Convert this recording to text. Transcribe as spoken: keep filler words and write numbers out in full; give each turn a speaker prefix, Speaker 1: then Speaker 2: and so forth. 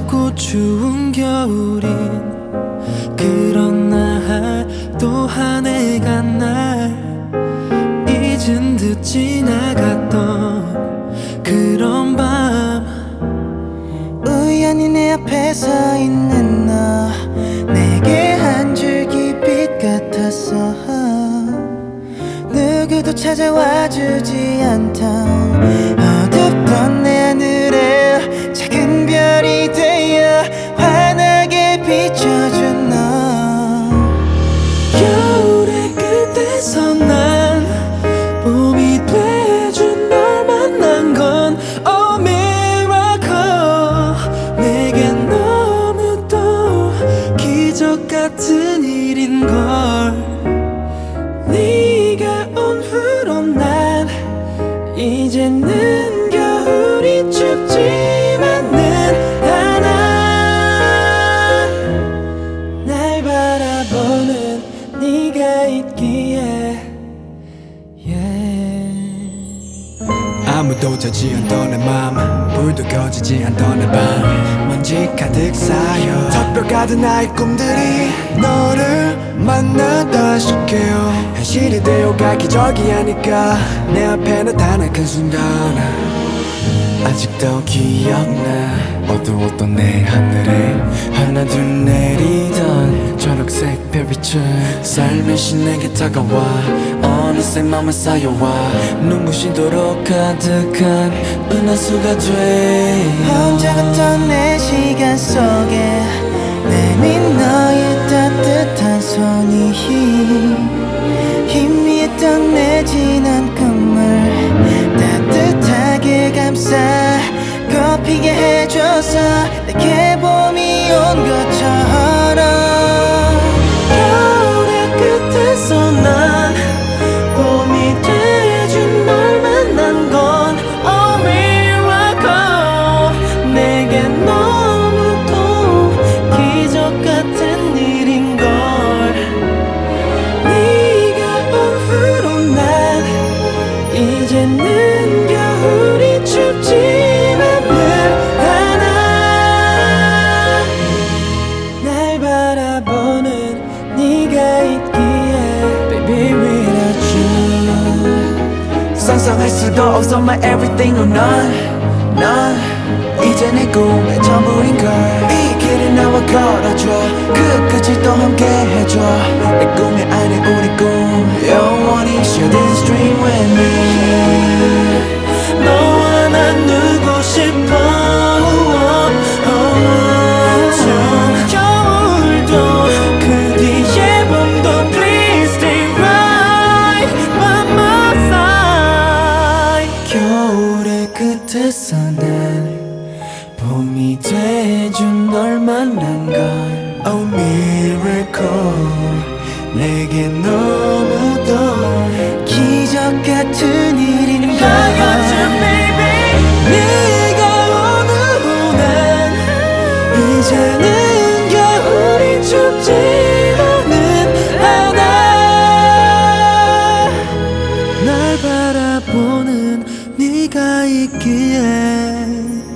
Speaker 1: 춥고 추운 겨울인 그런 날 또 한 해가 날 잊은 듯 지나갔던 그런 밤
Speaker 2: 우연히 내 앞에 서 있는 너 내게 한 줄기 빛 같았어. 누구도 찾아와 주지 않던 어둡던 내 하늘에 작은 별이 되어 환하게 비춰준 너.
Speaker 1: 겨울의 끝에서 난 봄이 돼준 널 만난 건 Oh miracle. 내겐 너무도 기적 같은 일인걸. 네가 온 후로 난 이제는 겨울이 춥지만은 않아. 날 바라보는 네가 있기에 yeah.
Speaker 3: 아무도 자지 않던 내 맘 불도 꺼지지 않던 내 밤 먼지 가득 쌓여 턱뼈 가득 나의 꿈들이 너를 만나다 싶게요. 현실이 되어가 기적이 아닐까 내 앞에 나타난 그 순간 아직도 기억나. 어두웠던 내 하늘에 하나둘 내리던 초록색 별빛은 살며시 내게 다가와 어느새 맘에 쌓여와 눈부시도록 가득한 은하수가 돼.
Speaker 2: 혼자 걷던 내 시간 속에 내민 너의 따뜻한 손이 희미했던 내 지난 꿈을 따뜻하게 감싸 꽃피게 해줘서 내게 봄이 온 것처럼.
Speaker 1: 겨울의 끝에서 난 봄이 돼준 널 만난 건 Oh miracle. 내겐 너무도 기적 같은 일인걸. 네가 온 후로 난 이제는 겨울이 춥지만은 않아. 날 바라보는 네가 있기에 Baby without you.
Speaker 3: 상상할 수도 없어 my everything or none. 넌 이제 내 꿈의 전부인걸. 이 길을 나와 걸어줘 끝까지 또 함께 해줘. 내 꿈의 안에 우리 꿈 영원히 share this dream with me.
Speaker 1: 너와 난 누고 싶어. 겨울도 그 뒤에 봄도 Please stay right by my side. 겨울의 끝에서 난 봄이 돼준 널 만난 건 Oh miracle. 내게 너무도
Speaker 2: 기적 같은 일인걸.
Speaker 1: 네가 온 후로 난 이제는 겨울이 춥지만은 않아. 날 바라보는 네가 있기에